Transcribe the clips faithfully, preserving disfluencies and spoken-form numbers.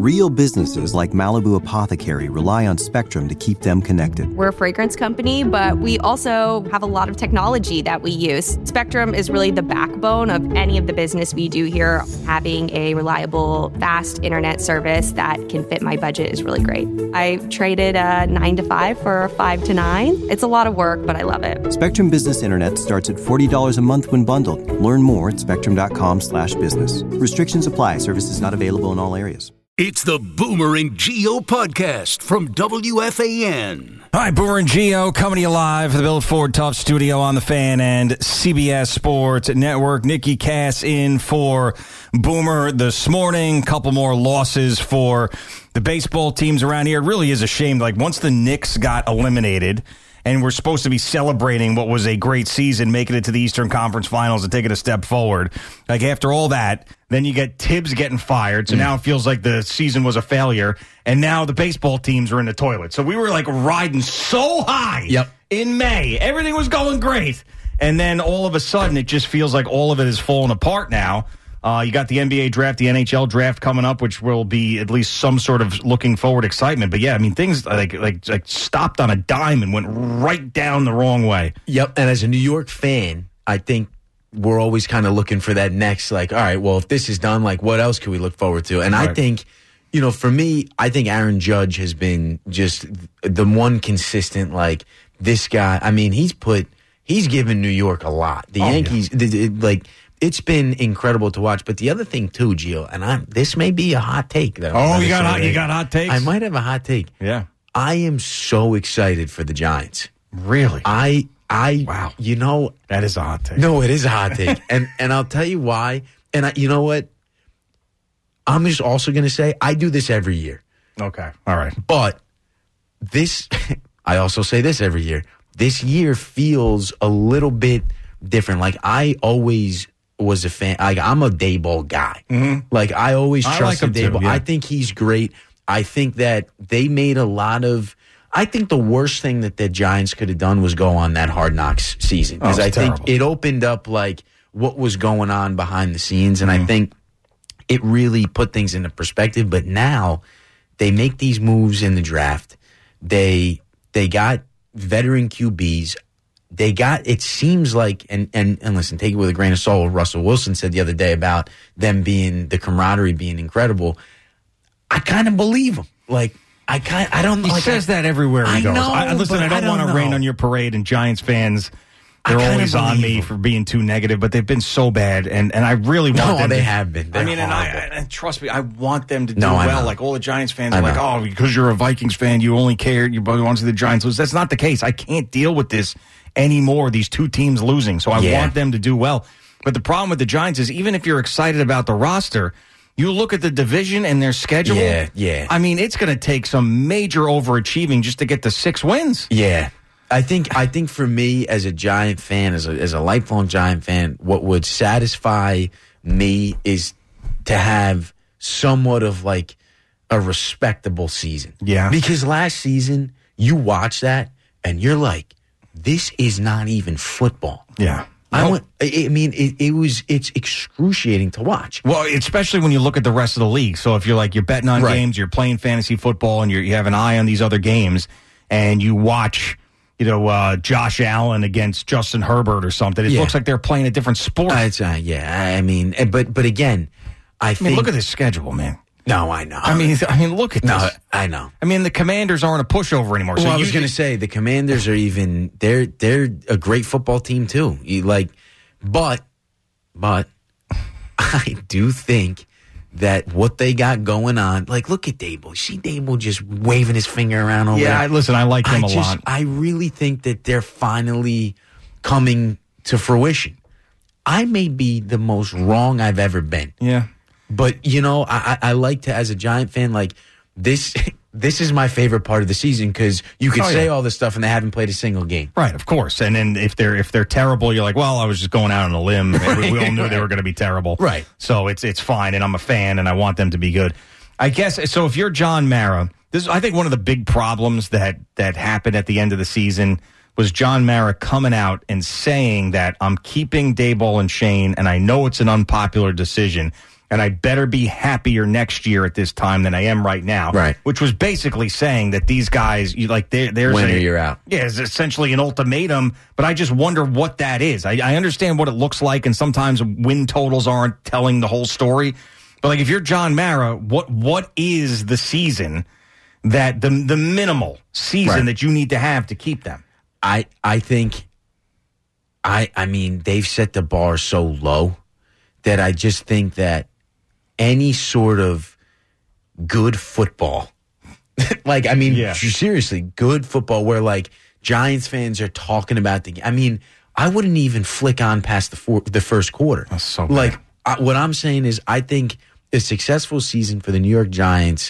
Real businesses like Malibu Apothecary rely on Spectrum to keep them connected. We're a fragrance company, but we also have a lot of technology that we use. Spectrum is really the backbone of any of the business we do here. Having a reliable, fast internet service that can fit my budget is really great. I traded a nine to five for a five to nine. It's a lot of work, but I love it. Spectrum Business Internet starts at forty dollars a month when bundled. Learn more at spectrum.com slash business. Restrictions apply. Services not available in all areas. It's the Boomer and Gio podcast from W F A N. Hi, Boomer and Gio coming to you live from the Bill Ford Tough Studio on the Fan and C B S Sports Network. Nikki Cass in for Boomer this morning. Couple more losses for the baseball teams around here. It really is a shame. Like, once the Knicks got eliminated and we're supposed to be celebrating what was a great season, making it to the Eastern Conference Finals and taking a step forward, like, after all that, then you get Tibbs getting fired, so mm. now it feels like the season was a failure, and now the baseball teams are in the toilet. So we were, like, riding so high yep. in May. Everything was going great. And then all of a sudden, it just feels like all of it is falling apart now. Uh, you got the N B A draft, the N H L draft coming up, which will be at least some sort of looking forward excitement. But, yeah, I mean, things like like like stopped on a dime and went right down the wrong way. Yep, and as a New York fan, I think we're always kind of looking for that next, like, all right, well, if this is done, like, what else can we look forward to? And right. I think, you know, for me, I think Aaron Judge has been just the one consistent, like, this guy. I mean, he's put, he's given New York a lot. The oh, Yankees, yeah. the, the, like, it's been incredible to watch. But the other thing, too, Gio, and I'm, this may be a hot take. That oh, you got hot, you got hot takes? I might have a hot take. Yeah. I am so excited for the Giants. Really? I I wow. You know, that is a hot take. No, it is a hot take, and and I'll tell you why. And I, you know what? I'm just also going to say I do this every year. Okay, all right. But this, I also say this every year. This year feels a little bit different. Like, I always was a fan. Like, I'm a Daboll guy. Mm-hmm. Like, I always I trusted like Daboll. Too, yeah. I think he's great. I think that they made a lot of. I think the worst thing that the Giants could have done was go on that Hard Knocks season. Because oh, I terrible. think it opened up, like, what was going on behind the scenes. And mm-hmm. I think it really put things into perspective. But now they make these moves in the draft. They they got veteran Q Bs. They got, it seems like, and, and, and listen, take it with a grain of salt, what Russell Wilson said the other day about them being, the camaraderie being incredible. I kind of believe him. Like, I kind, I don't know. He like, says I, that everywhere he I goes. know, I, listen, I don't, don't want to rain on your parade, and Giants fans, they're always on me him. for being too negative, but they've been so bad, and, and I really want no, them they to, have been. They're I mean, and, I, and trust me, I want them to do no, well. Like, all the Giants fans I are know. like, oh, because you're a Vikings fan, you only care, you want to see the Giants lose. That's not the case. I can't deal with this anymore, these two teams losing, so I yeah. want them to do well. But the problem with the Giants is, even if you're excited about the roster, you look at the division and their schedule. Yeah, yeah. I mean, it's going to take some major overachieving just to get the six wins. Yeah. I think I think for me as a Giant fan, as a as a lifelong Giant fan, what would satisfy me is to have somewhat of like a respectable season. Yeah. Because last season, you watch that and you're like, this is not even football. Yeah. I went, I mean, it, it was, it's excruciating to watch. Well, especially when you look at the rest of the league. So if you're like, you're betting on right. games, you're playing fantasy football, and you're, you have an eye on these other games, and you watch, you know, uh, Josh Allen against Justin Herbert or something, it yeah. looks like they're playing a different sport. Uh, it's, uh, yeah, I mean, but, but again, I, I think. mean, look at this schedule, man. No, I know. I mean, I mean, look at no, this. I know. I mean, the Commanders aren't a pushover anymore. Well, so I you, was going to say the Commanders are even they're they're a great football team too. You like, but but I do think that what they got going on, like, look at Daboll. See Daboll just waving his finger around over yeah, there. I, listen, I like him I a just, lot. I really think that they're finally coming to fruition. I may be the most wrong I've ever been. Yeah. But, you know, I, I like to, as a Giant fan, like, this this is my favorite part of the season because you could oh, say yeah. all this stuff and they haven't played a single game. Right, of course. And then if they're if they're terrible, you're like, well, I was just going out on a limb. right, we, we all knew right. they were going to be terrible. Right. So it's it's fine, and I'm a fan, and I want them to be good. I guess, so if you're John Mara, this is, I think, one of the big problems that, that happened at the end of the season was John Mara coming out and saying that I'm keeping Daboll and Shane, and I know it's an unpopular decision. and I better be happier next year at this time than I am right now. Right. Which was basically saying that these guys, you like, there, there's Winner, a, you're out. Yeah, it's essentially an ultimatum, but I just wonder what that is. I, I understand what it looks like, and sometimes win totals aren't telling the whole story. But like, if you're John Mara, what what is the season that the the minimal season Right. that you need to have to keep them? I I think I I mean they've set the bar so low that I just think that any sort of good football, like I mean Yeah. seriously, good football where like Giants fans are talking about the. I mean, I wouldn't even flick on past the four, the first quarter. That's so bad. Like I, what I'm saying is, I think a successful season for the New York Giants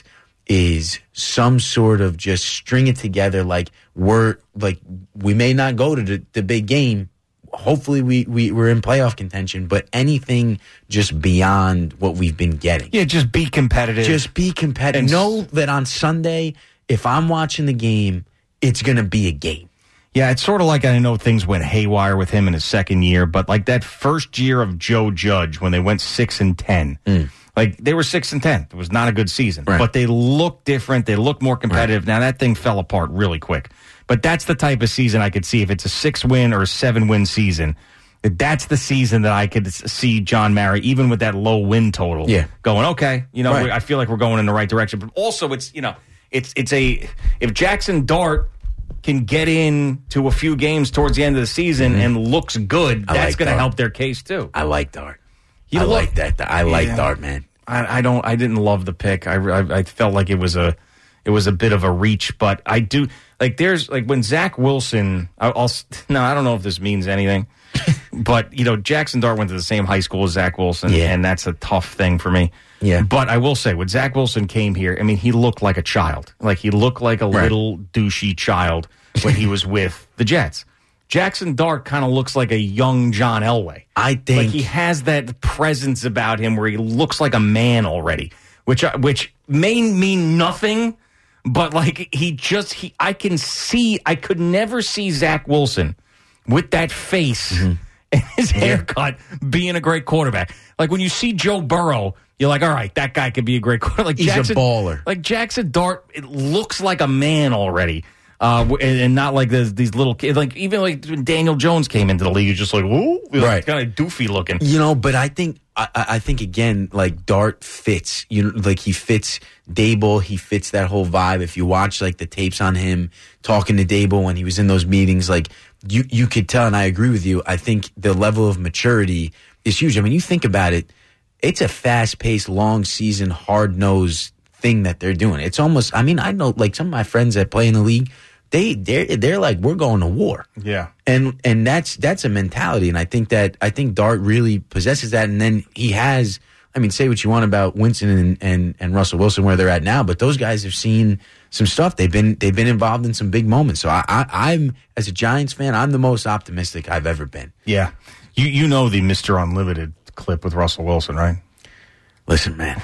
is some sort of just string it together. Like we're like we may not go to the, the big game. Hopefully we, we we're in playoff contention, but anything just beyond what we've been getting. Yeah, just be competitive. Just be competitive. And- know that on Sunday, if I'm watching the game, it's going to be a game. Yeah, it's sort of like, I know things went haywire with him in his second year, but like that first year of Joe Judge when they went six and ten, Mm. like they were six and ten. It was not a good season, Right. but they looked different. They looked more competitive. Now that thing fell apart really quick, but that's the type of season I could see if it's a six win or a seven win season. That's the season that I could s- see John Mara, even with that low win total, Yeah. going, okay, you know, Right. we, I feel like we're going in the right direction. But also, it's you know, it's it's a if Jackson Dart can get in to a few games towards the end of the season Mm-hmm. and looks good, I that's like going to Dart. help their case too. I like Dart. You I look- like that. I like Yeah. Dart, man. I, I don't. I didn't love the pick. I, I I felt like it was a it was a bit of a reach, but I do like. There's like when Zach Wilson. I, I'll no. I don't know if this means anything, but you know, Jackson Dart went to the same high school as Zach Wilson, Yeah. and that's a tough thing for me. Yeah. But I will say, when Zach Wilson came here, I mean, he looked like a child. Like he looked like a Right. little douchey child when he was with the Jets. Jackson Dart kind of looks like a young John Elway. I think Like he has that presence about him where he looks like a man already, which I- which may mean nothing, but like he just he I can see I could never see Zach Wilson with that face Mm-hmm. and his haircut being a great quarterback. Like when you see Joe Burrow, you're like, all right, that guy could be a great quarterback. Like He's a Jackson, baller. Like Jackson Dart, it looks like a man already. Uh, and, and not like the, these little kids. Like even like when Daniel Jones came into the league, you're just like, whoa, Right. kind of doofy looking. You know, but I think I, I think again, like Dart fits. You know, like he fits Dable. He fits that whole vibe. If you watch like the tapes on him talking to Dable when he was in those meetings, like you you could tell. And I agree with you. I think the level of maturity is huge. I mean, you think about it. It's a fast paced, long season, hard nosed thing that they're doing. It's almost. I mean, I know like some of my friends that play in the league. They they're they're like, we're going to war. Yeah. And and that's that's a mentality, and I think that I think Dart really possesses that. And then he has, I mean, say what you want about Winston and, and, and Russell Wilson where they're at now, but those guys have seen some stuff. They've been they've been involved in some big moments. So I, I I'm as a Giants fan, I'm the most optimistic I've ever been. Yeah. You you know the Mister Unlimited clip with Russell Wilson, right? Listen, man,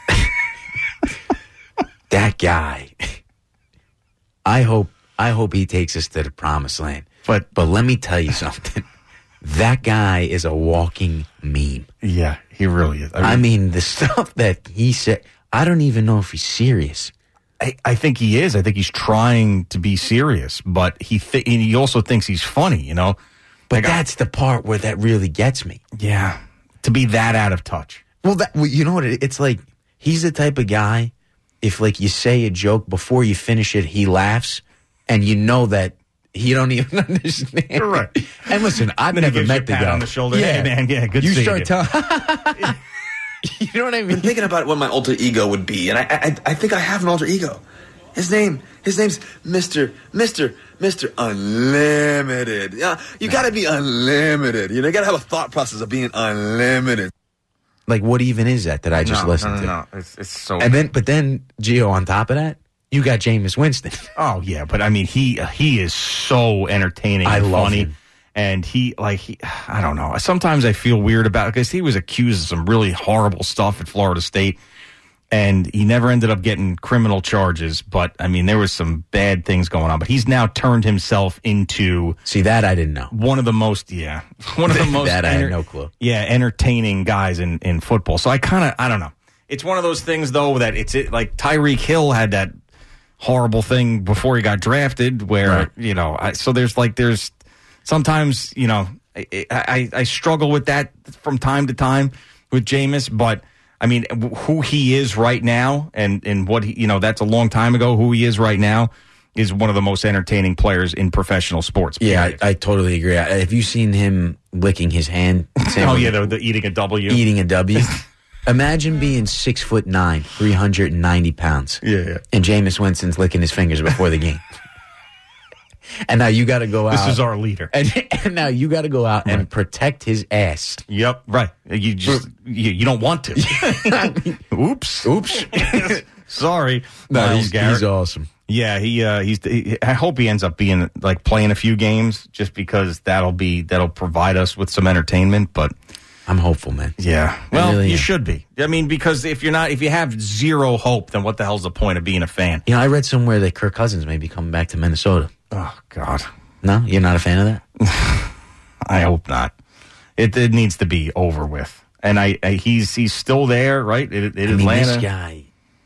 that guy. I hope I hope he takes us to the promised land. But But let me tell you something. That guy is a walking meme. yeah, he really is. I mean, the stuff that he said, I don't even know if he's serious. I, I think he is. I think he's trying to be serious, but he th- and he also thinks he's funny, you know? But Like, I- that's the part where that really gets me. Yeah. To be that out of touch. Well, that well, you know what? It, it's like he's the type of guy, if like you say a joke, before you finish it, he laughs, and you know that he don't even understand. Right. And listen, I've Then he never gives you a met the pat guy. on the shoulder. Hey, man, yeah, good You seeing start you. telling. You know what I mean? been thinking about what my alter ego would be, and I, I, I think I have an alter ego. His name, his name's Mister Mister Mister Unlimited. Yeah, you got to be unlimited. You know, you got to have a thought process of being unlimited. Like, what even is that that I just no, listened no, to? no, no. It's, it's so. And then, but then, Gio, on top of that, you got Jameis Winston. Oh yeah, but I mean, he he is so entertaining. I and love funny. him. And he, like, he, I don't know. Sometimes I feel weird about it because he was accused of some really horrible stuff at Florida State. And he never ended up getting criminal charges, but I mean, there was some bad things going on. But he's now turned himself into see that I didn't know one of the most yeah one of the most that I enter- had no clue yeah entertaining guys in, in football. So I kind of I don't know. It's one of those things though that it's it, like Tyreek Hill had that horrible thing before he got drafted, where right. you know I, so there's like there's sometimes you know I, I I struggle with that from time to time with Jameis, but. I mean, who he is right now and, and what he, you know, that's a long time ago. Who he is right now is one of the most entertaining players in professional sports. Yeah, I, I totally agree. Have you seen him licking his hand? Oh, yeah, the, the eating a W. Eating a W. Imagine being six foot nine, three hundred ninety pounds. Yeah, yeah. And Jameis Winston's licking his fingers before the game. And now you got to go out. This is our leader. And, and now you got to go out right. and protect his ass. Yep, right. You just you, you don't want to. Oops, oops. Sorry, no, he's, he's awesome. Yeah, he uh, he's. He, I hope he ends up being like playing a few games, just because that'll be that'll provide us with some entertainment. But I'm hopeful, man. Yeah, well, really you am. should be. I mean, because if you're not, if you have zero hope, then what the hell's the point of being a fan? You know, I read somewhere that Kirk Cousins may be coming back to Minnesota. Oh God, no, you're not a fan of that. I hope not. It, it needs to be over with. And I, I he's he's still there, right? In, in I mean, Atlanta. This guy,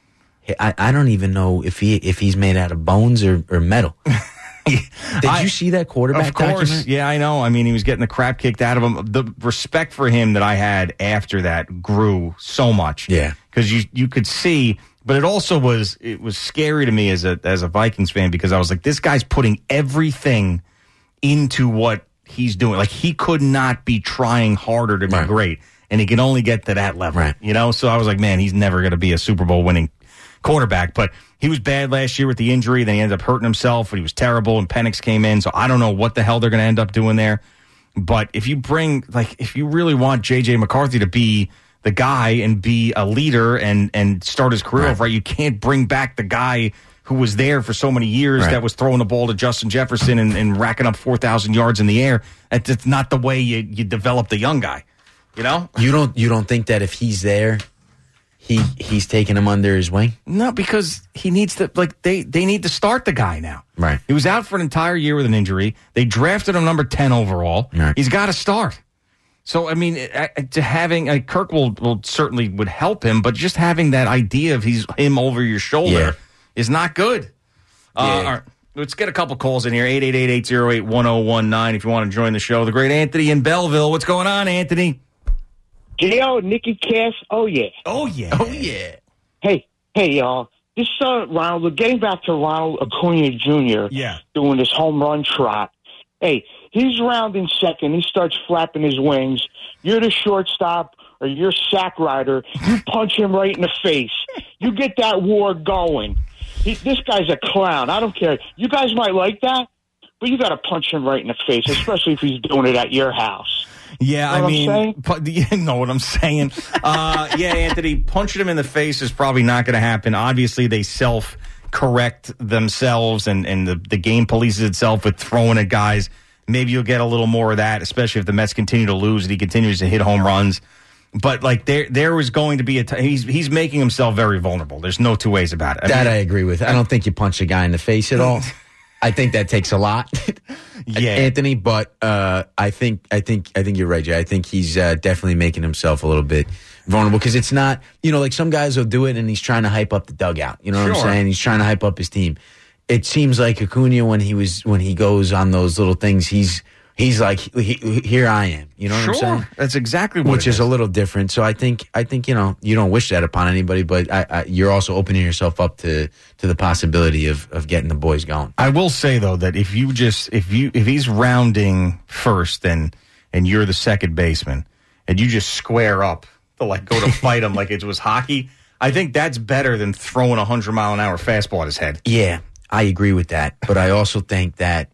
I, I don't even know if he if he's made out of bones or, or metal. Did I, you see that quarterback? Of course, document? Yeah, I know. I mean, he was getting the crap kicked out of him. The respect for him that I had after that grew so much. Yeah, because you you could see. But it also was it was scary to me as a as a Vikings fan, because I was like, this guy's putting everything into what he's doing. Like, he could not be trying harder to be right. great, and he can only get to that level. Right. You know, so I was like, man, he's never going to be a Super Bowl winning quarterback. But he was bad last year with the injury. Then he ended up hurting himself, but he was terrible, and Penix came in. So I don't know what the hell they're going to end up doing there. But if you bring, like, if you really want J J McCarthy to be the guy and be a leader and, and start his career right. off right, you can't bring back the guy who was there for so many years right. that was throwing the ball to Justin Jefferson and, and racking up four thousand yards in the air. That's not the way you, you develop the young guy, you know? You don't you don't think that if he's there, he he's taking him under his wing? No, because he needs to, like, they, they need to start the guy now. Right. He was out for an entire year with an injury. They drafted him number ten overall. Right. He's got to start. So, I mean, to having, uh, Kirk will, will certainly would help him, but just having that idea of he's him over your shoulder yeah. is not good. Uh, Yeah. all right, let's get a couple calls in here. eight eight eight, eight oh eight, one oh one nine if you want to join the show. The great Anthony in Belleville. What's going on, Anthony? Yo, Nicky Cass. Oh, yeah. Oh, yeah. Oh, yeah. Hey, hey, y'all. This uh, Ronald, getting back to Ronald Acuna Junior Yeah. doing this home run trot. Hey, he's rounding second. He starts flapping his wings. You're the shortstop or you're sack rider. You punch him right in the face. You get that war going. He, this guy's a clown. I don't care. You guys might like that, but you got to punch him right in the face, especially if he's doing it at your house. Yeah, You know I mean, what I'm pu- you know what I'm saying. uh, yeah, Anthony, punching him in the face is probably not going to happen. Obviously, they self-correct themselves, and, and the, the game polices itself with throwing at guys. Maybe you'll get a little more of that, especially if the Mets continue to lose and he continues to hit home runs. But, like, there there was going to be a t- – he's, he's making himself very vulnerable. There's no two ways about it. I That mean, I agree with. I don't think you punch a guy in the face at all. I think that takes a lot, Yeah. Anthony. But uh, I think I think I think you're right, Jay. I think he's uh, definitely making himself a little bit vulnerable, because it's not, you know, like some guys will do it and he's trying to hype up the dugout. You know what Sure. I'm saying? He's trying to hype up his team. It seems like Acuna, when he was when he goes on those little things, he's he's like, he, he, here I am. You know what sure. I'm saying? That's exactly what Which it is a little different. So I think I think you know you don't wish that upon anybody, but I, I, you're also opening yourself up to to the possibility of, of getting the boys going. I will say though that if you just if you if he's rounding first and and you're the second baseman and you just square up to like go to fight him like it was hockey, I think that's better than throwing a hundred mile an hour fastball at his head. Yeah, I agree with that, but I also think that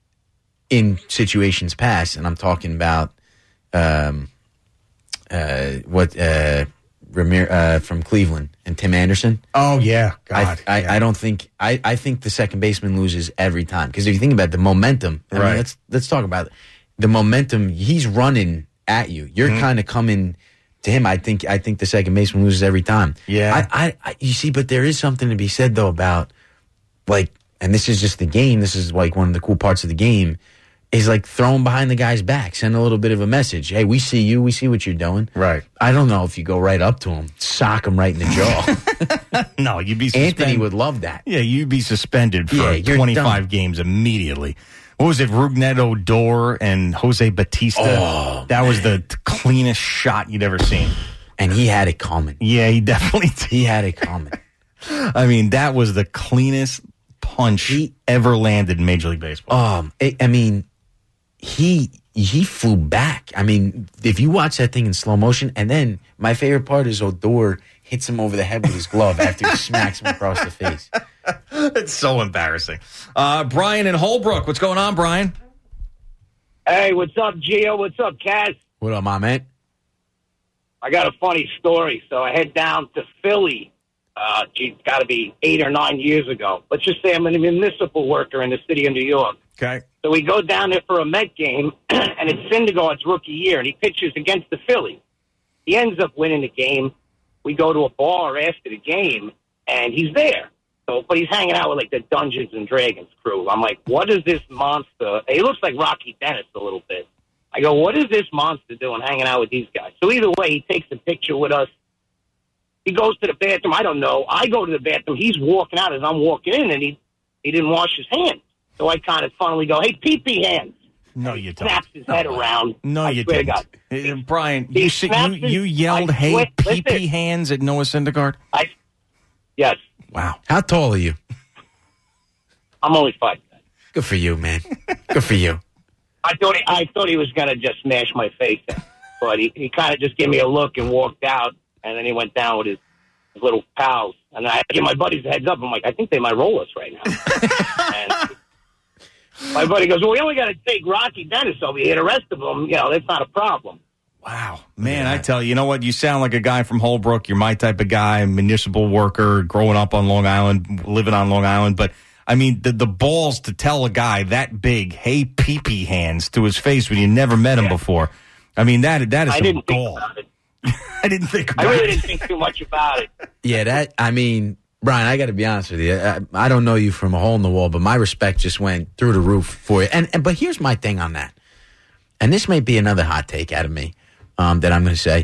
in situations past, and I'm talking about um, uh, what uh, Ramir uh, from Cleveland and Tim Anderson. Oh yeah, I, I, yeah. I don't think I, I think the second baseman loses every time, because if you think about the momentum, I mean, Right. let's let's talk about it. The momentum. He's running at you. You're Mm-hmm. kind of coming to him, I think I think the second baseman loses every time. Yeah. I, I, I you see, but there is something to be said though about like, and this is just the game. This is like one of the cool parts of the game. Is like throwing behind the guy's back, send a little bit of a message. Hey, we see you. We see what you're doing. Right. I don't know if you go right up to him, sock him right in the jaw. No, you'd be suspended. Anthony would love that. Yeah, you'd be suspended for Yeah, you're twenty-five done. games immediately. What was it, Rougned Odor and Jose Batista? Oh, that was the cleanest shot you'd ever seen. And he had it coming. Yeah, he definitely did. He had it coming. I mean, that was the cleanest punch He- ever landed in Major League Baseball. Um, it, I mean, he he flew back. I mean, if you watch that thing in slow motion, and then my favorite part is Odor hits him over the head with his glove after he smacks him across the face. It's so embarrassing. Uh, Brian in Holbrook, what's going on, Brian? Hey, what's up, Gio? What's up, Kaz? What up, my man? I got a funny story. So I head down to Philly. Uh, geez, it's got to be eight or nine years ago. Let's just say I'm a municipal worker in the city of New York. Okay. So we go down there for a Met game, and it's Syndergaard's rookie year, and he pitches against the Phillies. He ends up winning the game. We go to a bar after the game, and he's there. So, but he's hanging out with like the Dungeons and Dragons crew. I'm like, what is this monster? He looks like Rocky Dennis a little bit. I go, what is this monster doing hanging out with these guys? So either way, he takes a picture with us. He goes to the bathroom. I don't know. I go to the bathroom. He's walking out as I'm walking in, and he he didn't wash his hands. So I kind of funnily go, hey, pee-pee hands. No, you don't. Snaps his head No. around. No, I you swear to didn't. God. Uh, Brian, He you, said- snaps you, his- you yelled, I hey, swear- pee-pee listen. hands at Noah Syndergaard? I, yes, Wow. How tall are you? I'm only five. Good for you, man. Good for you. I thought he, I thought he was going to just smash my face in. But he, he kind of just gave me a look and walked out, and then he went down with his, his little pals. And I give my buddies a heads up. I'm like, I think they might roll us right now. And my buddy goes, well, we only got to take Rocky Dennis over here. The rest of them, you know, that's not a problem. Wow. Man, I tell you, you know what? You sound like a guy from Holbrook. You're my type of guy, municipal worker, growing up on Long Island, living on Long Island. But, I mean, the, the balls to tell a guy that big, hey, pee-pee hands to his face when you never met him Yeah. before. I mean, that that is I some didn't think gall. about it. I didn't think about I really it. didn't think too much about it. Yeah, that, I mean, Brian, I got to be honest with you. I, I don't know you from a hole in the wall, but my respect just went through the roof for you. And, and But here's my thing on that. And this may be another hot take out of me um, that I'm going to say.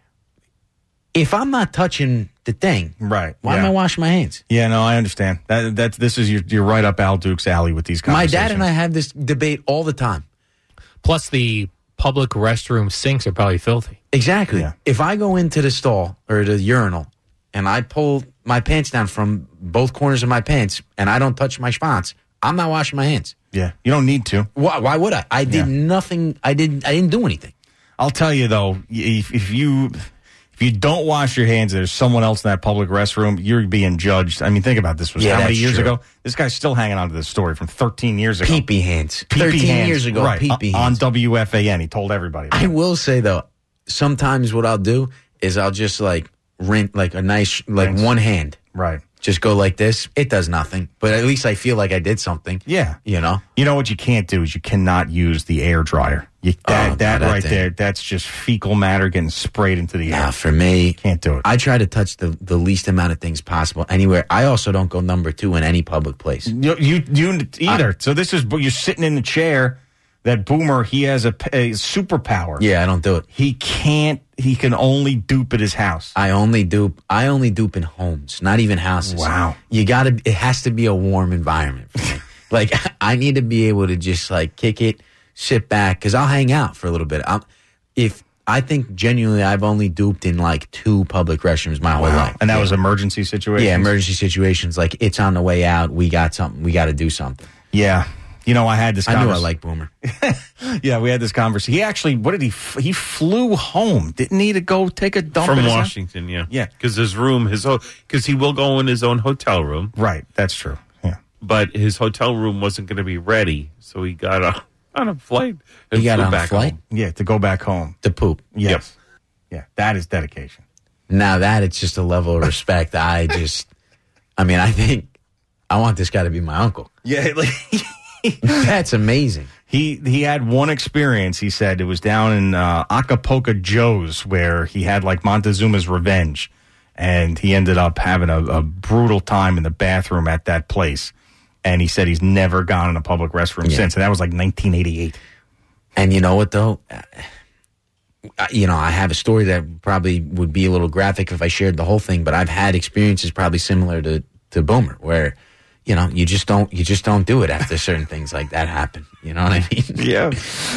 If I'm not touching the thing, Right. why yeah. am I washing my hands? Yeah, no, I understand. That that's this is your you're right up Al Duke's alley with these My conversations. dad and I have this debate all the time. Plus, the public restroom sinks are probably filthy. Exactly. Yeah. If I go into the stall or the urinal and I pull my pants down from both corners of my pants and I don't touch my schwanz, I'm not washing my hands. Yeah, you don't need to. Why, why would I? I did Yeah. nothing. I didn't. I didn't do anything. I'll tell you though, if, if you if you don't wash your hands, there's someone else in that public restroom. You're being judged. I mean, think about this. Was Yeah, how many that's years true. ago? This guy's still hanging on to this story from thirteen years ago. Pee-pee hands. Pee-pee Thirteen hands. years ago. right? Pee-pee on hands. W F A N. He told everybody. I will say though, sometimes what I'll do is I'll just like rent like a nice like Rinse. one hand. Right. Just go like this. It does nothing, but at least I feel like I did something. Yeah. You know. You know what you can't do is you cannot use the air dryer. You, that Oh, no, that, that right thing. there, that's just fecal matter getting sprayed into the Nah, air. for me, Can't do it. I try to touch the the least amount of things possible anywhere. I also don't go number two in any public place. You, you, you either. so this is you're sitting in the chair. That Boomer, he has a, a superpower. Yeah, I don't do it. He can't. He can only dupe at his house. I only dupe. I only dupe in homes, not even houses. Wow. You gotta. It has to be a warm environment for me. Like I need to be able to just like kick it, sit back, because I'll hang out for a little bit. I'm, if I think genuinely, I've only duped in like two public restrooms my whole life, And that was emergency situation. yeah, emergency situations. Like it's on the way out. We got something. We got to do something. Yeah. You know, I had this. I knew I convers- liked Boomer. Yeah, we had this conversation. He actually, what did he? f- He flew home, didn't he, to go take a dump From at his house? Washington, yeah. Yeah. Because his room, his because he will go in his own hotel room, Right. That's true. Yeah. but his hotel room wasn't going to be ready, so he got on, on a flight and He got flew on a back flight? home. Yeah. To go back home. To poop. Yes. Yeah. That is dedication. Now that it's just a level of respect. I just. I mean, I think I want this guy to be my uncle. Yeah. Like, That's amazing. He he had one experience, he said. It was down in uh, Acapulco Joe's where he had like Montezuma's Revenge. And he ended up having a, a brutal time in the bathroom at that place. And he said he's never gone in a public restroom yeah. since. And that was like nineteen eighty-eight. And you know what, though? You know, I have a story that probably would be a little graphic if I shared the whole thing, but I've had experiences probably similar to, to Boomer where, you know, you just don't you just don't do it after certain things like that happen. You know what I mean? Yeah,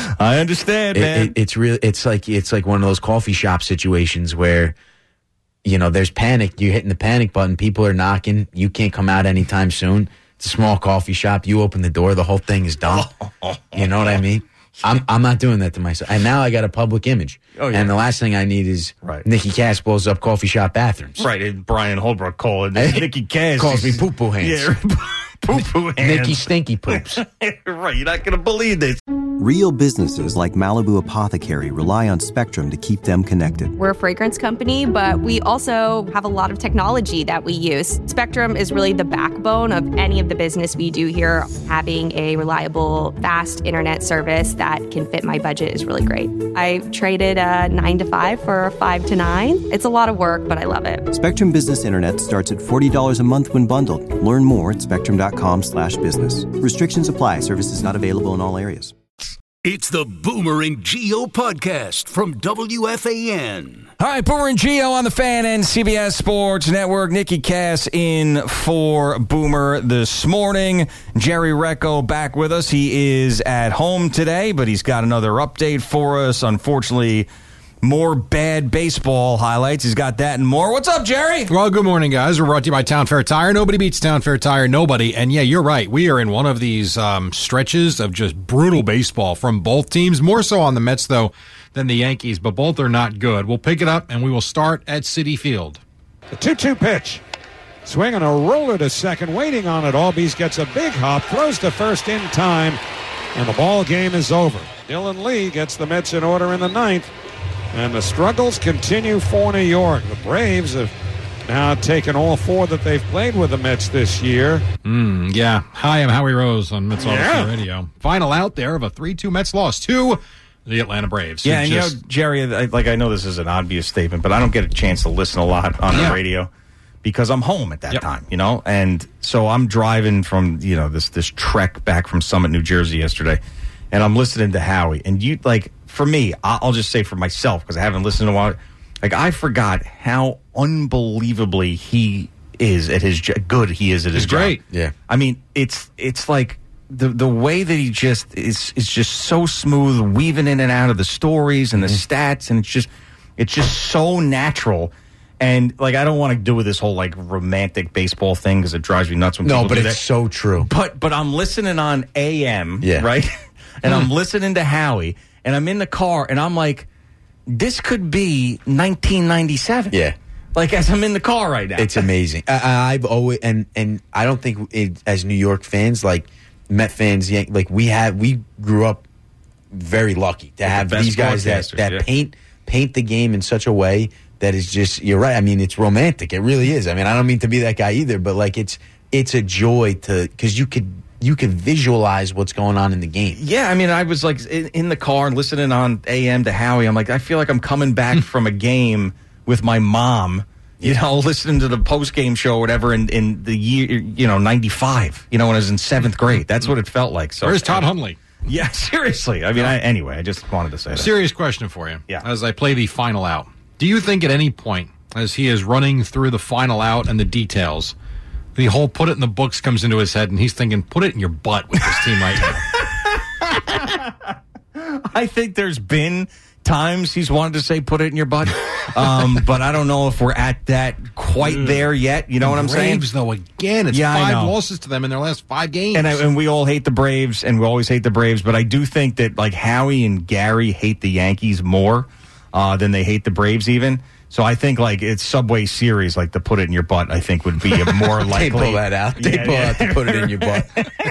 I understand, it, man. It, it's really it's like it's like one of those coffee shop situations where, you know, there's panic. You're hitting the panic button. People are knocking. You can't come out anytime soon. It's a small coffee shop. You open the door. The whole thing is done. You know what I mean? I'm I'm not doing that to myself. And now I got a public image. Oh, yeah. And the last thing I need is right. Nikki Cass blows up coffee shop bathrooms. Right. And Brian Holbrook called it. Nikki Cass calls me poo poo hands. Yeah, poo poo hands. Nikki stinky poops. Right. You're not going to believe this. Real businesses like Malibu Apothecary rely on Spectrum to keep them connected. We're a fragrance company, but we also have a lot of technology that we use. Spectrum is really the backbone of any of the business we do here. Having a reliable, fast internet service that can fit my budget is really great. I traded a nine to five for a five to nine. It's a lot of work, but I love it. Spectrum Business Internet starts at forty dollars a month when bundled. Learn more at spectrum.com slash business. Restrictions apply. Services not available in all areas. It's the Boomer and Geo podcast from W F A N. All right, Boomer and Geo on the Fan and C B S Sports Network. Nikki Cass in for Boomer this morning. Jerry Recco back with us. He is at home today, but he's got another update for us. Unfortunately, more bad baseball highlights. He's got that and more. What's up, Jerry? Well, good morning, guys. We're brought to you by Town Fair Tire. Nobody beats Town Fair Tire. Nobody. And yeah, you're right. We are in one of these um, stretches of just brutal baseball from both teams. More so on the Mets, though, than the Yankees, but both are not good. We'll pick it up, and we will start at Citi Field. The two two pitch. Swinging a roller to second, waiting on it. Albies gets a big hop, throws to first in time, and the ball game is over. Dylan Lee gets the Mets in order in the ninth. And the struggles continue for New York. The Braves have now taken all four that they've played with the Mets this year. Mm, yeah. Hi, I'm Howie Rose on Mets yeah. Odyssey Radio. Final out there of a three two Mets loss to the Atlanta Braves. Yeah, and just, you know, Jerry, I, like I know this is an obvious statement, but I don't get a chance to listen a lot on yeah. the radio because I'm home at that yep. time, you know? And so I'm driving from, you know, this this trek back from Summit, New Jersey yesterday, and I'm listening to Howie. And you, like, for me, I'll just say for myself, because I haven't listened to a while, like, I forgot how unbelievably he is at his job, good he is at his He's great. job. Yeah. I mean, it's it's like the the way that he just is is just so smooth, weaving in and out of the stories and the mm-hmm. stats, and it's just it's just so natural. And, like, I don't want to do with this whole, like, romantic baseball thing because it drives me nuts when no, people do that. No, but it's so true. But but I'm listening on A M, yeah. right? And I'm listening to Howie, and I'm in the car, and I'm like, this could be nineteen ninety-seven. Yeah. Like, as I'm in the car right now. It's amazing. I, I've always, and, and I don't think it, as New York fans, like, Met fans, like, we have, we grew up very lucky to have the these guys that, that yeah. paint paint the game in such a way that is just, you're right. I mean, it's romantic. It really is. I mean, I don't mean to be that guy either, but, like, it's it's a joy to, because you could, you could visualize what's going on in the game. Yeah, I mean, I was, like, in, in the car listening on A M to Howie. I'm like, I feel like I'm coming back from a game with my mom, you know, listening to the post-game show or whatever in, in the year, you know, ninety-five, you know, when I was in seventh grade. That's what it felt like. So, where's Todd Hundley? Yeah, seriously. I mean, I, anyway, I just wanted to say that. Serious question for you. Yeah. As I play the final out, do you think at any point, as he is running through the final out and the details, the whole put it in the books comes into his head and he's thinking, put it in your butt with this team right now? I think there's been times he's wanted to say put it in your butt, um, but I don't know if we're at that quite there yet. You know the what I'm saying? Braves, though, again, it's yeah, five losses to them in their last five games. And, I, and we all hate the Braves, and we always hate the Braves, but I do think that, like, Howie and Gary hate the Yankees more uh, than they hate the Braves even. So I think like it's Subway Series, like to put it in your butt, I think would be a more likely. They pull that out. They Yeah, pull yeah. out to put it in your butt.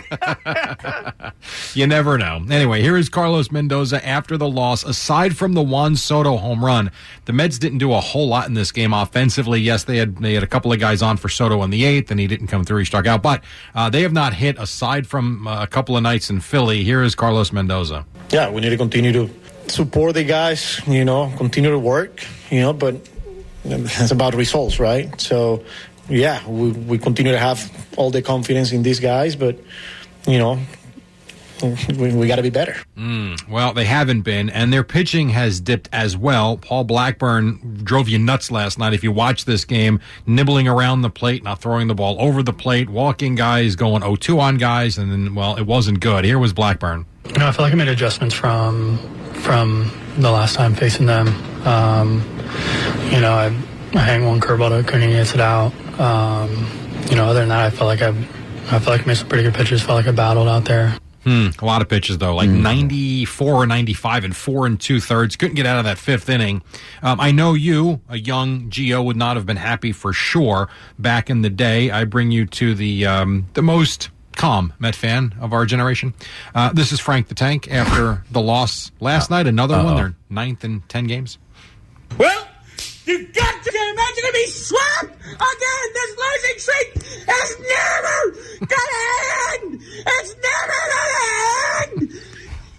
You never know. Anyway, here is Carlos Mendoza after the loss. Aside from the Juan Soto home run, the Mets didn't do a whole lot in this game offensively. Yes, they had they had a couple of guys on for Soto in the eighth, and he didn't come through. He struck out. But uh, they have not hit aside from uh, a couple of nights in Philly. Here is Carlos Mendoza. Yeah, we need to continue to support the guys, you know, continue to work, you know, but it's about results, right? So, yeah, we, we continue to have all the confidence in these guys, but, you know, we, we got to be better. Mm, well, they haven't been, and their pitching has dipped as well. Paul Blackburn drove you nuts last night. If you watch this game, nibbling around the plate, not throwing the ball over the plate, walking guys, going oh two on guys, and then, well, it wasn't good. Here was Blackburn. You know, I feel like I made adjustments from from the last time facing them. Um, you know, I, I hang one curveball to Cooney, gets it out. Um, you know, other than that, I feel like I I feel like I made some pretty good pitches. Felt like I battled out there. Hmm, a lot of pitches, though, like mm. ninety-four or ninety-five and four and two-thirds. Couldn't get out of that fifth inning. Um, I know you, a young Gio, would not have been happy for sure back in the day. I bring you to the um, the most calm Met fan of our generation. Uh, this is Frank the Tank after the loss last night. Another Uh-oh. one, their ninth in ten games. Well, you got to imagine to be swept again. This losing streak is never gonna end. It's never gonna end.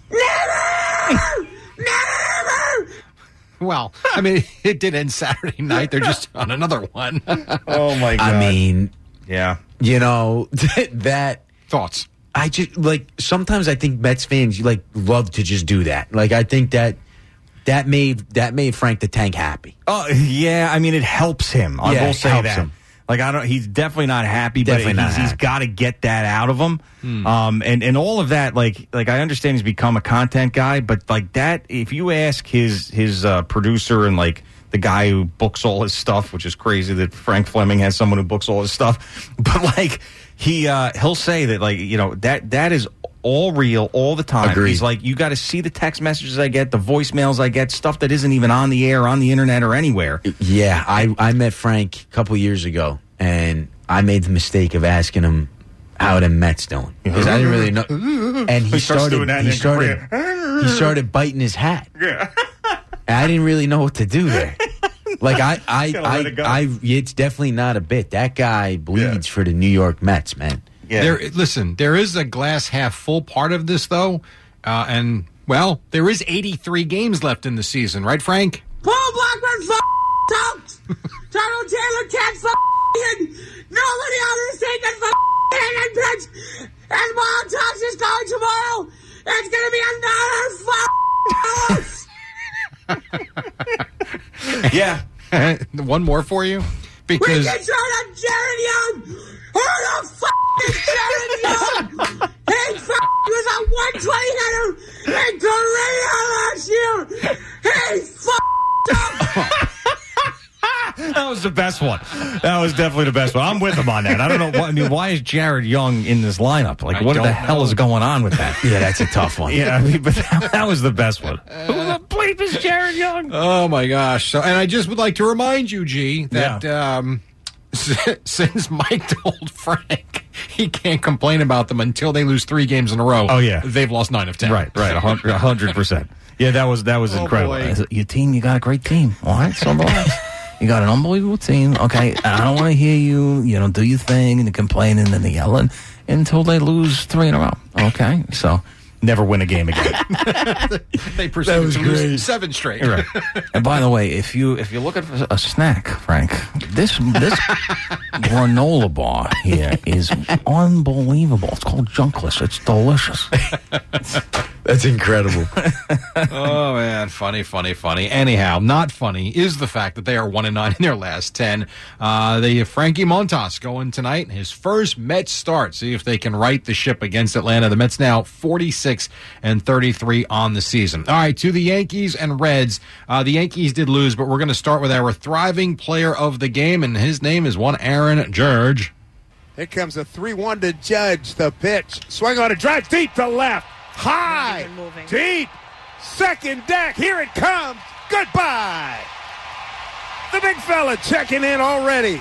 Never, never. Well, I mean, it did end Saturday night. They're just on another one. Oh, my God. I mean, yeah. You know, that. Thoughts? I just, like, sometimes I think Mets fans, like, love to just do that. Like, I think that. That made that made Frank the Tank happy. Oh yeah, I mean it helps him. I Yeah, will it say helps that. him. Like I don't, he's definitely not happy, Definitely but not he's, he's happy. got to get that out of him. Hmm. Um, and and all of that, like like I understand he's become a content guy, but like that, if you ask his his uh, producer and like the guy who books all his stuff, which is crazy that Frank Fleming has someone who books all his stuff, but like he uh, he'll say that like you know that that is all real all the time. Agreed. He's like, you got to see the text messages I get, the voicemails I get, stuff that isn't even on the air, on the internet, or anywhere. Yeah, I, I met Frank a couple years ago, and I made the mistake of asking him how the Mets doing because I didn't really know. And he, He starts started doing that in he his started career. he started biting his hat. Yeah. And I didn't really know what to do there. Like I I Gotta let it go. I, I it's definitely not a bit. That guy bleeds for the New York Mets, man. Yeah. There, listen, there is a glass half full part of this, though. Uh, and, well, there is eighty-three games left in the season, right, Frank? Paul Blackburn f*** talks. Donald Taylor can't f*** in. Nobody understands that f*** hit and pitch. And Montas is going tomorrow. It's going to be another f*** Yeah. One more for you? We Because can turn on Jared Young. Who the f*** is Jared Young? He f*** was a one twenty hitter in Korea last year. He f*** up. That was the best one. That was definitely the best one. I'm with him on that. I don't know. What, I mean, why is Jared Young in this lineup? Like, I what the don't hell know. is going on with that? Yeah, that's a tough one. Yeah, I mean, but that, that was the best one. Who the bleep is Jared Young? oh, my gosh. So, and I just would like to remind you, G, that um, since Mike told Frank he can't complain about them until they lose three games in a row. Oh, yeah. They've lost nine of ten. Right, right, a hundred, a hundred percent. Yeah, that was that was Oh, incredible. boy. I said, your team, you got a great team. All right, so relax. You got an unbelievable team. Okay, I don't want to hear you, you know, do your thing and the complaining and the yelling until they lose three in a row. Okay, so never win a game again. They proceeded was to great. lose seven straight. Right. And by the way, if you if you're looking for a snack, Frank, this this granola bar here is unbelievable. It's called Junkless. It's delicious. That's incredible. Oh man, funny, funny, funny. Anyhow, not funny is the fact that they are one and nine in their last ten. Uh, they have Frankie Montas going tonight, his first Mets start. See if they can right the ship against Atlanta. The Mets now forty-six and thirty-three on the season. All right, to the Yankees and Reds. Uh, the Yankees did lose, but we're going to start with our thriving player of the game, and his name is one Aaron Judge. Here comes a three one to Judge. The pitch. Swing on a drive deep to left. High. Deep. Second deck. Here it comes. Goodbye. The big fella checking in already.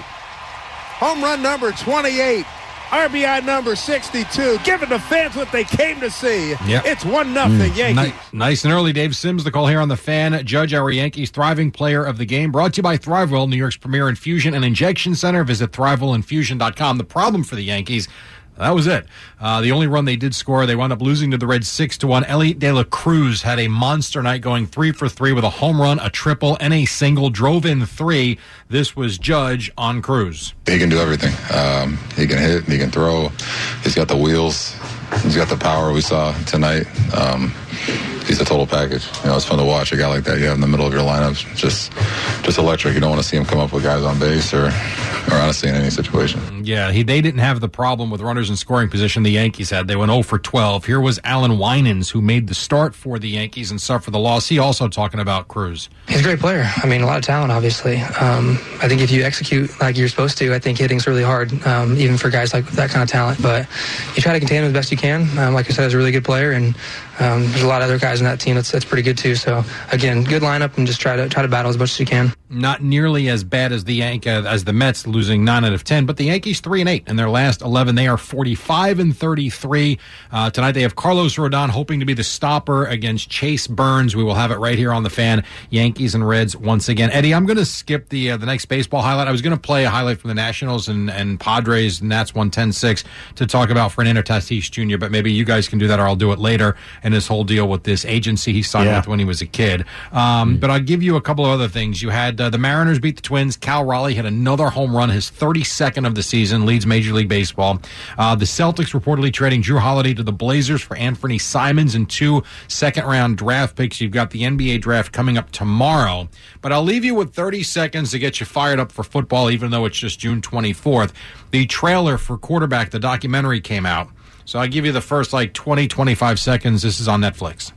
Home run number twenty-eight. R B I number sixty-two, giving the fans what they came to see. Yep. It's one nothing Yankees. Ni- nice and early. Dave Sims, the call here on the Fan. Judge our Yankees thriving player of the game. Brought to you by Thrivewell, New York's premier infusion and injection center. Visit thrivewell infusion dot com. The problem for the Yankees, that was it. Uh, the only run they did score, they wound up losing to the Reds six to one. Elliot De La Cruz had a monster night, going three for three with a home run, a triple, and a single. Drove in three. This was Judge on Cruz. He can do everything. Um, he can hit, he can throw. He's got the wheels. He's got the power we saw tonight. Um, he's a total package. You know, it's fun to watch a guy like that you have in the middle of your lineups. Just, just electric. You don't want to see him come up with guys on base or, or honestly in any situation. Yeah, he, they didn't have the problem with runners in scoring position the Yankees had. They went oh for twelve. Here was Alan Winans, who made the start for the Yankees and suffered the loss. He also talking about Cruz. He's a great player. I mean, a lot of talent, obviously. Um, I think if you execute like you're supposed to, I think hitting's really hard, um, even for guys like that kind of talent. But you try to contain him as best you can. Um, like I said, he's a really good player, and um, there's a lot of other guys in that team that's, that's pretty good too. So again, good lineup, and just try to try to battle as much as you can. Not nearly as bad as the Yank uh, as the Mets, losing nine out of ten, but the Yankees three and eight in their last eleven. They are forty-five and thirty-three. Uh, tonight they have Carlos Rodon hoping to be the stopper against Chase Burns. We will have it right here on the Fan. Yankees and Reds once again. Eddie, I'm going to skip the uh, the next baseball highlight. I was going to play a highlight from the Nationals and, and Padres, and that's one ten six to talk about Fernando Tatis Junior, but maybe you guys can do that, or I'll do it later. And his whole deal with this agency he signed Yeah. with when he was a kid. Um, mm. But I'll give you a couple of other things. You had uh, the Mariners beat the Twins. Cal Raleigh hit another home run, his thirty-second of the season, leads Major League Baseball. Uh, the Celtics reportedly trading Drew Holiday to the Blazers for Anthony Simons and two second-round draft picks. You've got the N B A draft coming up tomorrow. But I'll leave you with thirty seconds to get you fired up for football, even though it's just June twenty-fourth. The trailer for Quarterback, the documentary, came out. So I'll give you the first, like, twenty, twenty-five seconds. This is on Netflix.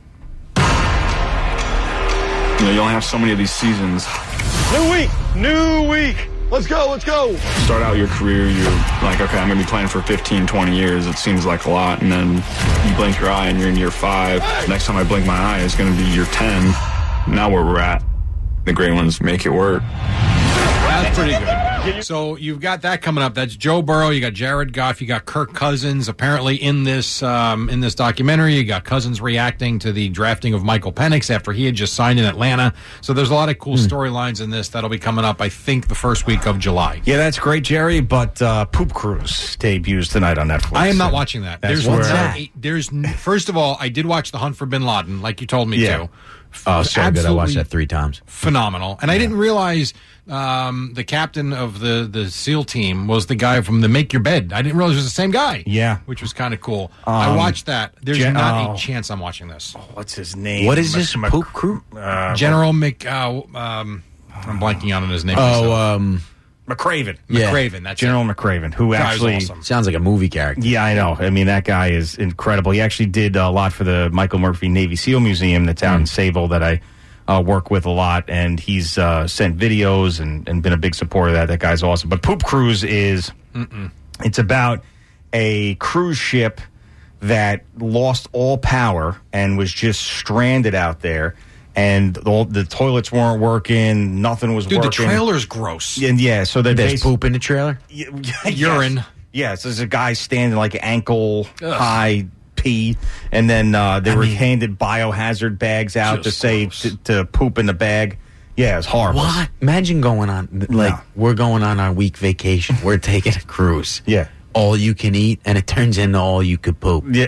You know, you only have so many of these seasons. New week, new week. Let's go, let's go. Start out your career, you're like, okay, I'm going to be playing for fifteen, twenty years. It seems like a lot. And then you blink your eye and you're in year five. Next time I blink my eye, it's going to be year ten. Now where we're at, the great ones make it work. That's pretty good. So you've got that coming up. That's Joe Burrow. You got Jared Goff. You got Kirk Cousins. Apparently in this um, in this documentary, you got Cousins reacting to the drafting of Michael Penix after he had just signed in Atlanta. So there's a lot of cool mm. storylines in this that'll be coming up, I think, the first week of July. Yeah, that's great, Jerry. But uh, Poop Cruise debuts tonight on Netflix. I am not watching that. That's There's where- what's that? that? There's first of all, I did watch The Hunt for Bin Laden, like you told me Yeah. to. Oh, so good. I watched Absolutely that three times. Phenomenal. And I didn't realize um, the captain of the, the SEAL team was the guy from the Make Your Bed. I didn't realize it was the same guy. Yeah. Which was kind of cool. I Um, watched that. There's Gen- not oh. a chance I'm watching this. What's his name? What is this Mc- poop crew? Uh, General Mc... Uh, um, I'm blanking on his name. Oh, um, McCraven. Yeah. McCraven, that's General McCraven, who Guy's actually awesome. sounds like a movie character. Yeah, I know. I mean, that guy is incredible. He actually did a lot for the Michael Murphy Navy SEAL Museum that's out in Sable that I uh, work with a lot, and he's uh, sent videos and, and been a big supporter of that. That guy's awesome. But Poop Cruise is, Mm-mm. it's about a cruise ship that lost all power and was just stranded out there. And the, the toilets weren't working. Nothing was Dude, working. the trailer's gross. And yeah, so they're There's basi- poop in the trailer? Urine. Yes. Yes, there's a guy standing like ankle high pee, and then uh, they I were mean- handed biohazard bags out to Just say to, to poop in the bag. Yeah, it's horrible. What? Imagine going on, like, No. we're going on our week vacation. We're taking a cruise. Yeah. All you can eat, and it turns into all you could poop. Yeah,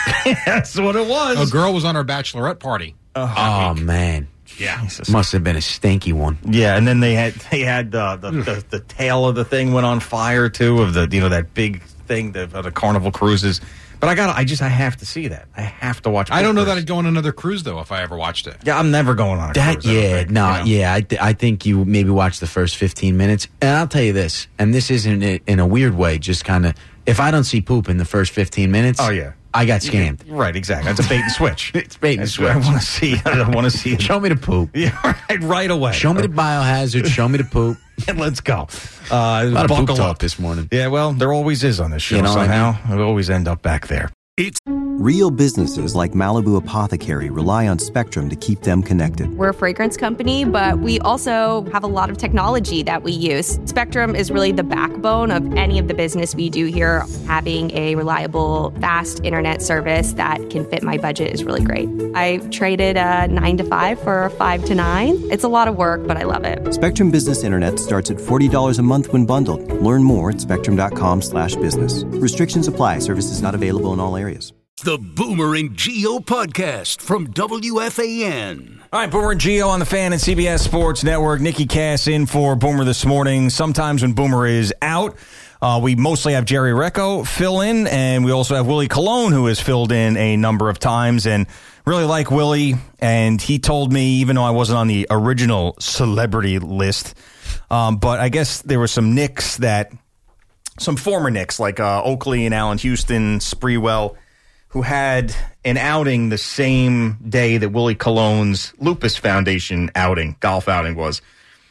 that's what it was. A girl was on her bachelorette party. Oh, man. Yeah. Jesus. Must have been a stinky one. Yeah, and then they had they had uh, the, the the tail of the thing went on fire too, of the you know that big thing the, of the Carnival cruises. But I got I just I have to see that. I have to watch. I don't know Poop that Cruise. I'd go on another cruise, though, if I ever watched it. Yeah, I'm never going on a That cruise. I don't yeah, think, no, you know? yeah. I, th- I think you maybe watch the first fifteen minutes, and I'll tell you this, and this isn't i- in a weird way. Just kind of, if I don't see poop in the first fifteen minutes, Oh yeah. I got scammed. Right, exactly. That's a bait and switch. It's bait and That's switch. what I want to see. I want to see it. Show me the poop. Yeah, right, right away. Show me the biohazard. Show me the poop. And let's go. Uh, A lot of poop buckle talk up. this morning. Yeah, well, there always is on this show You know what I somehow. We always end up back there. It's Real businesses like Malibu Apothecary rely on Spectrum to keep them connected. We're a fragrance company, but we also have a lot of technology that we use. Spectrum is really the backbone of any of the business we do here. Having a reliable, fast internet service that can fit my budget is really great. I traded a nine to five for a five to nine. It's a lot of work, but I love it. Spectrum Business Internet starts at forty dollars a month when bundled. Learn more at spectrum.com slash business. Restrictions apply. Services not available in all areas. The Boomer and Gio podcast from W F A N. All right, Boomer and Gio on the Fan and C B S Sports Network. Nikki Cass in for Boomer this morning. Sometimes when Boomer is out, uh, we mostly have Jerry Recco fill in, and we also have Willie Colon, who has filled in a number of times, and really like Willie. And he told me, even though I wasn't on the original celebrity list, um, but I guess there were some Knicks that, some former Knicks, like uh, Oakley and Allen Houston, Sprewell, who had an outing the same day that Willie Colon's Lupus Foundation outing, golf outing was.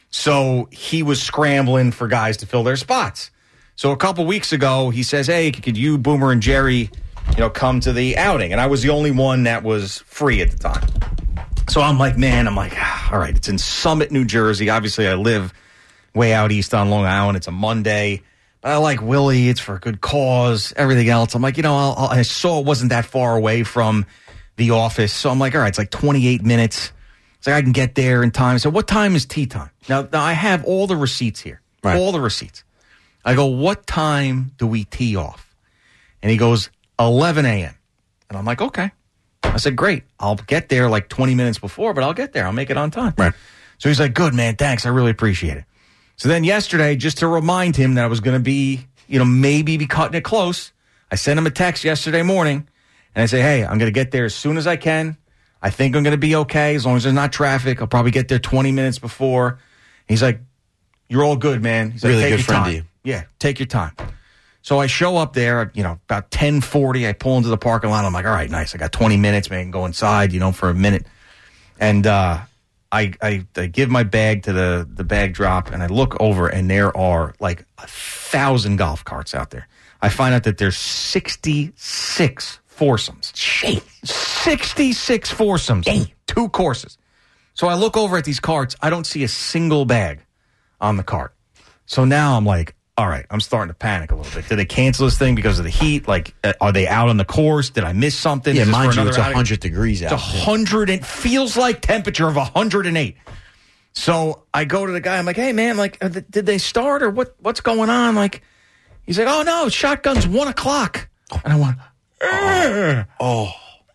So he was scrambling for guys to fill their spots. So a couple weeks ago, he says, hey, could you, Boomer and Jerry, you know, come to the outing? And I was the only one that was free at the time. So I'm like, man, I'm like, ah, all right, it's in Summit, New Jersey. Obviously, I live way out east on Long Island. It's a Monday. But I like Willie. It's for a good cause. Everything else, I'm like, you know, I'll, I'll, I saw it wasn't that far away from the office. So I'm like, all right, it's like twenty-eight minutes. It's like I can get there in time. So what time is tea time? Now, now I have all the receipts here. Right. All the receipts. I go, what time do we tee off? And he goes, eleven a.m. And I'm like, okay. I said, great. I'll get there like twenty minutes before, but I'll get there. I'll make it on time. Right. So he's like, good, man. Thanks. I really appreciate it. So then yesterday, just to remind him that I was going to be, you know, maybe be cutting it close, I sent him a text yesterday morning, and I say, hey, I'm going to get there as soon as I can. I think I'm going to be okay as long as there's not traffic. I'll probably get there twenty minutes before. He's like, you're all good, man. He's like, really take good your friend time. to you. Yeah, take your time. So I show up there, you know, about ten forty. I pull into the parking lot. I'm like, all right, nice. I got twenty minutes, man. Go inside, you know, for a minute. And, uh, I, I I give my bag to the, the bag drop, and I look over, and there are like a thousand golf carts out there. I find out that there's sixty-six foursomes. Jeez. sixty-six foursomes. Dang. Two courses. So I look over at these carts. I don't see a single bag on the cart. So now I'm like, all right, I'm starting to panic a little bit. Did they cancel this thing because of the heat? Like, uh, are they out on the course? Did I miss something? Yeah, Is this mind for you, it's another one hundred degrees out. It's one hundred and feels like temperature of one hundred eight. So I go to the guy. I'm like, hey, man, like, uh, th- did they start or what? What's going on? Like, he's like, oh, no, shotgun's one o'clock. And I went, oh. oh.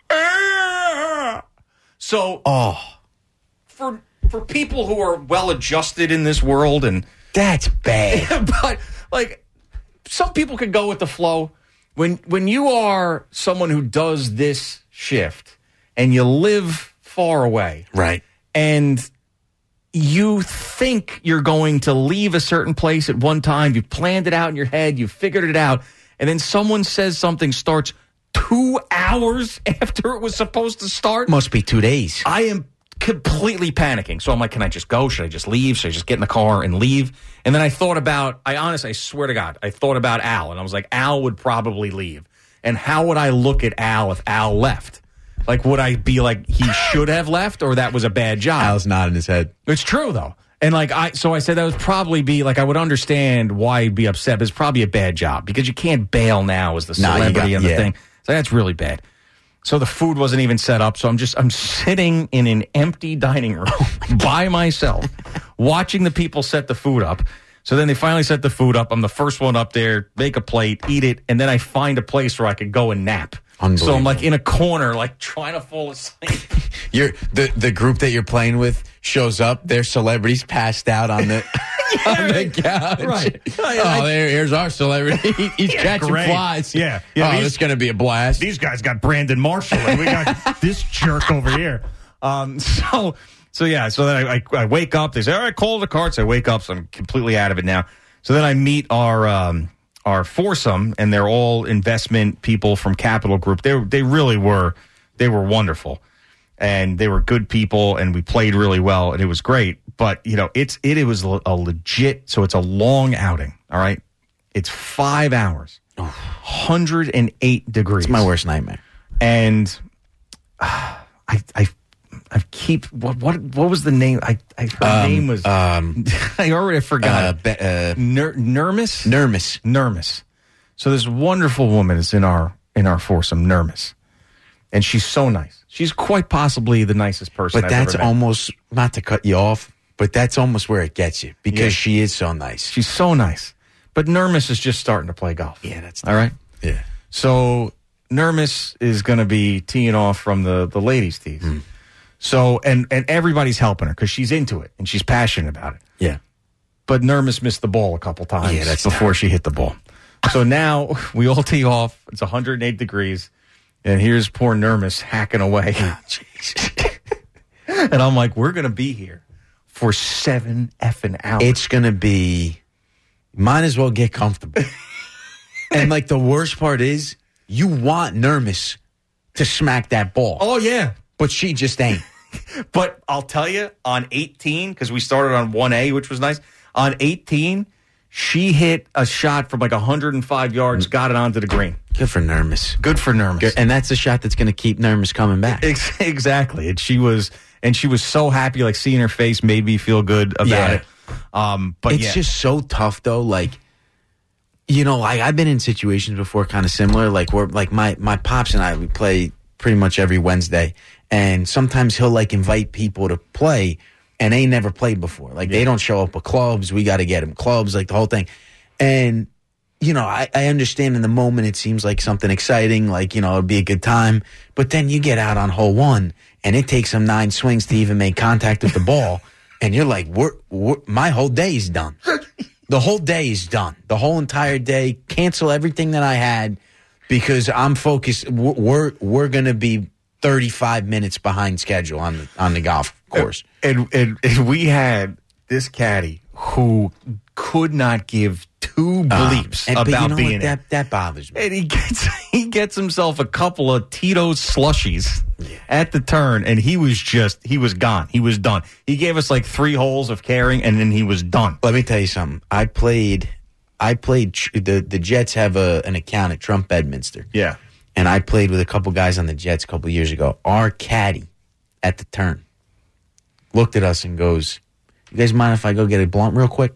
oh. So oh. for for people who are well-adjusted in this world, and that's bad. But, like, some people can go with the flow. When when you are someone who does this shift and you live far away. Right. And you think you're going to leave a certain place at one time. You've planned it out in your head. You've figured it out. And then someone says something starts two hours after it was supposed to start. Must be two days. I am completely panicking. So I'm like, can I just go? Should I just leave? Should I just get in the car and leave? And then I thought about, I honestly, I swear to God, I thought about Al. And I was like, Al would probably leave. And how would I look at Al if Al left? Like, would I be like, he should have left, or that was a bad job? Al's nodding his head. It's true, though. And, like, I, so I said that would probably be, like, I would understand why he'd be upset, but it's probably a bad job because you can't bail now as the celebrity nah, got, and the yeah. thing. So that's really bad. So the food wasn't even set up. So I'm just, I'm sitting in an empty dining room by myself, watching the people set the food up. So then they finally set the food up. I'm the first one up there, make a plate, eat it, and then I find a place where I could go and nap. So I'm like in a corner, like trying to fall asleep. You're the the group that you're playing with shows up. Their celebrities passed out on the yeah, on the couch. Right. Oh, there, here's our celebrity. He's yeah, catching great. flies. Yeah. yeah oh, these, it's going to be a blast. These guys got Brandon Marshall, and we got this jerk over here. Um. So so yeah. So then I, I I wake up. They say, all right, call the carts. I wake up, so I'm completely out of it now. So then I meet our um. our foursome, and they're all investment people from Capital Group. They they really were, they were wonderful, and they were good people, and we played really well, and it was great. But you know, it's it, it was a legit. So it's a long outing. All right, it's five hours, one hundred eight degrees. It's my worst nightmare. and uh, I, I, I keep what what what was the name? I, I her Um, name was. um, I already forgot. uh, be- uh, Ner- Nermis. Nermis. Nermis. So this wonderful woman is in our in our foursome, Nermis, and she's so nice. She's quite possibly the nicest person. But I've that's ever met. almost, not to cut you off, but that's almost where it gets you because Yeah. she is so nice. She's so nice. But Nermis is just starting to play golf. Yeah, that's all right. Yeah. So Nermis is going to be teeing off from the the ladies' tees. Hmm. So and and everybody's helping her because she's into it and she's passionate about it. Yeah. But Nermis missed the ball a couple times Yeah, that's before she hit the ball. So now we all tee off. It's one hundred eight degrees, and here's poor Nermis hacking away. And I'm like, we're going to be here for seven effing hours. It's going to be, might as well get comfortable. And like the worst part is, you want Nermis to smack that ball. Oh, yeah. But she just ain't. But I'll tell you, on eighteen, because we started on one A, which was nice, on eighteen, she hit a shot from like one hundred five yards, got it onto the green. Good for Nermis. Good for Nermis. Good. And that's a shot that's going to keep Nermis coming back. Ex- Exactly. And she was and she was so happy, like seeing her face made me feel good about Yeah. it. Um, but it's yeah. just so tough, though. Like, you know, like I've been in situations before, kind of similar. Like where, like my my pops and I, we play pretty much every Wednesday, and sometimes he'll like invite people to play, and they never played before. Like they don't show up with clubs. We got to get them clubs, like the whole thing. And you know, I, I understand in the moment it seems like something exciting, like you know it'd be a good time. But then you get out on hole one, and it takes them nine swings to even make contact with the ball. And you're like, we're, we're, my whole day is done. The whole day is done. The whole entire day. Cancel everything that I had because I'm focused. We're we're, we're going to be thirty-five minutes behind schedule on the on the golf course. And, and, and we had this caddy who could not give two bleeps Um, and, about but you know being what? there. That, that bothers me. And he gets he gets himself a couple of Tito's slushies at the turn, and he was just he was gone. He was done. He gave us like three holes of carrying, and then he was done. Let me tell you something. I played. I played. The the Jets have a an account at Trump Bedminster. Yeah, and I played with a couple guys on the Jets a couple years ago. Our caddy at the turn looked at us and goes, "You guys mind if I go get a blunt real quick?"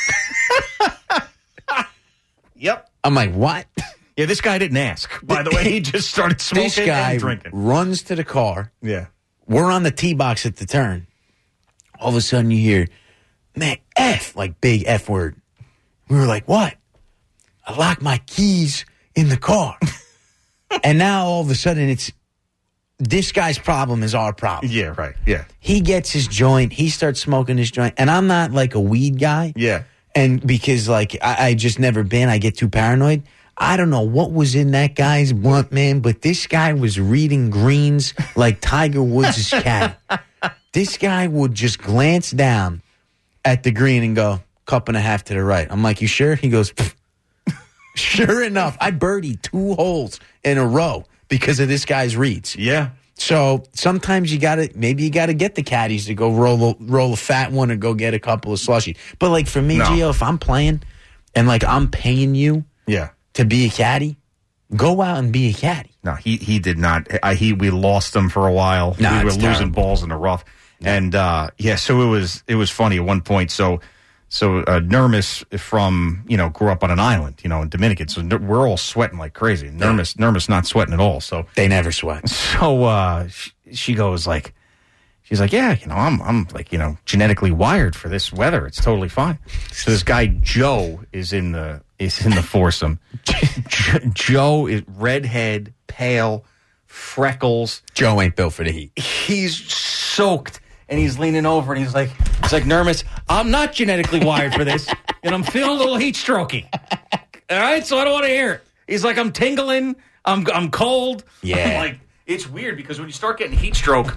Yep. I'm like, what? Yeah, this guy didn't ask. By the way, he just started smoking This guy and drinking. runs to the car. Yeah. We're on the tee box at the turn. All of a sudden you hear, man, F, like big F word. We were like, what? I locked my keys in the car. And now all of a sudden it's, this guy's problem is our problem. Yeah, right. Yeah. He gets his joint. He starts smoking his joint. And I'm not like a weed guy. Yeah. And because like I, I just never been, I get too paranoid. I don't know what was in that guy's blunt, man, but this guy was reading greens like Tiger Woods' cat. This guy would just glance down at the green and go, cup and a half to the right. I'm like, you sure? He goes, pfft. Sure enough, I birdied two holes in a row because of this guy's reads. Yeah. So sometimes you got to, maybe you got to get the caddies to go roll a, roll a fat one or go get a couple of slushies. But like for me, No. Gio, if I'm playing and like I'm paying you Yeah. to be a caddy, go out and be a caddy. No, he he did not. I, he we lost him for a while. Nah, we were it's losing terrible. balls in the rough, and uh, yeah, so it was it was funny at one point. So so uh, Nermis from you know grew up on an island, you know, in Dominican. So we're all sweating like crazy. Nermis Nermis not sweating at all. So they never sweat. So uh, she, she goes like. She's like, yeah, you know, I'm, I'm like, you know, genetically wired for this weather. It's totally fine. So this guy Joe is in the is in the foursome. J- Joe is redhead, pale, freckles. Joe ain't built for the heat. He's soaked, and he's leaning over, and he's like, he's like, Nermis, I'm not genetically wired for this, and I'm feeling a little heat strokey. All right, so I don't want to hear it. He's like, I'm tingling, I'm I'm cold. Yeah. I'm like, it's weird because when you start getting heat stroke.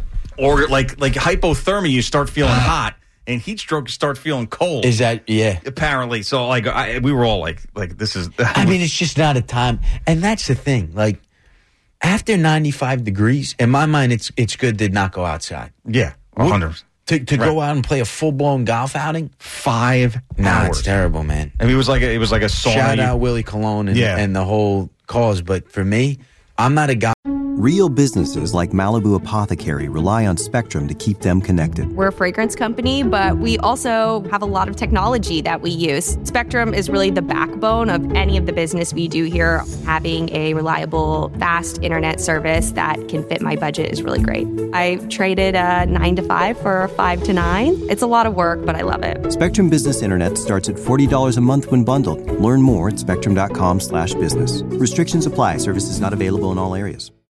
Or like like hypothermia, you start feeling hot, and heat stroke, you start feeling cold. Is that, yeah. Apparently. So, like, I, we were all like, like this is... I mean, it's just not a time. And that's the thing. Like, after ninety-five degrees, in my mind, it's it's good to not go outside. Yeah, one hundred percent. To, to Right. go out and play a full-blown golf outing? Five Nah, hours. it's terrible, man. I mean, it was like a, it was like a sauna. Shout You- out Willie Colon and, Yeah. and the whole cause. But for me, I'm not a guy. Real businesses like Malibu Apothecary rely on Spectrum to keep them connected. We're a fragrance company, but we also have a lot of technology that we use. Spectrum is really the backbone of any of the business we do here. Having a reliable, fast internet service that can fit my budget is really great. I traded a nine to five for a five to nine. It's a lot of work, but I love it. Spectrum Business Internet starts at forty dollars a month when bundled. Learn more at spectrum dot com slash business. Restrictions apply. Services not available in all areas.